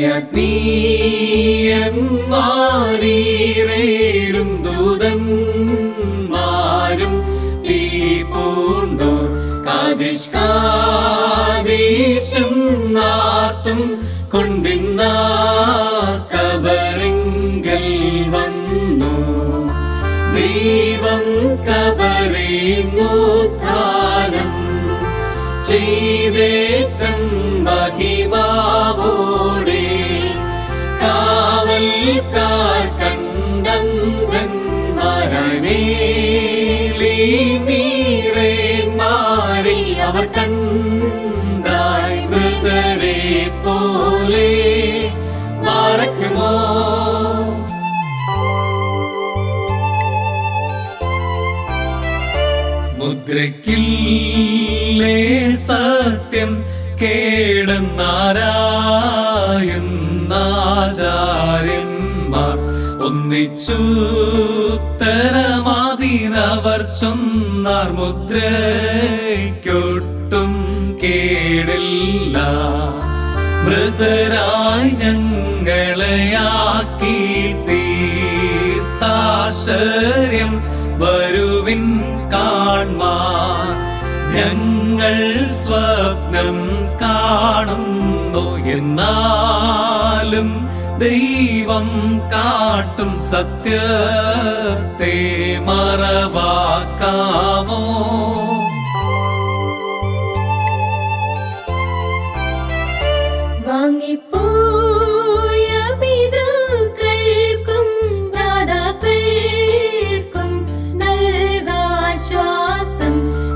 ആജ്ഞാനീയന്മാരീരേരും ദൂതന്മാരും തീ പൂണ്ടോർ കാദിഷ്കാദേശം നാർത്തും കൊണ്ടിന്നാർ കബറിങ്കൽ വന്നു. ദൈവം കബറിന്നുദ്ധാനം ചെയ്തേറ്റം മഹിമാവോടെ കാവൽക്കാർ കണ്ടന്ധന്മാരനേലി നീരേന്മാരെ അവർ കണ്ടായി മൃതരെ പോലെ മറക്കുമോ. മുദ്രയ്ക്കില്ലേ സത്യം കേടുന്നാരായുന്നാചാര്യന്മാർ ഒന്നിച്ചുത്തരമാതിനവർ ചൊന്നാർ. മുദ്രയ്ക്കൊട്ടും കേടില്ല, മൃതരായി ഞങ്ങളെയാക്കി തീർത്താശ്ചര്യം വരുവിൻ കാൺമാൻ. ഞങ്ങൾ സ്വപ്നം കാണുന്നു, എന്നാലും ദൈവം കാട്ടും സത്യത്തെ മറവാക്കാമോ. വാങ്ങിപ്പോയ പിതൃക്കൾക്കും ഭ്രാതാക്കൾക്കും നൽകാശ്വാസം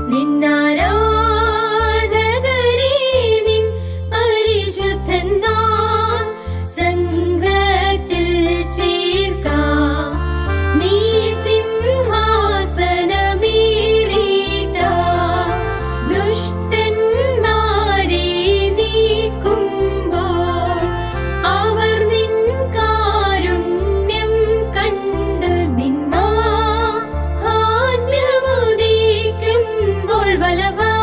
നിന്നാരാധകരെ നിൻ പരിശുദ്ധന്മാർ സംഘത്തിൽ ചേർക്കാം. നീ സിംഹാസനമേറിട്ട ദുഷ്ടന്മാരെ നീക്കുമ്പോൾ അവർ നിൻ കാരുണ്യം കണ്ട് നിൻ മാഹാത്മ്യമുദിക്കുമ്പോൾ വലഭാഗത്ത്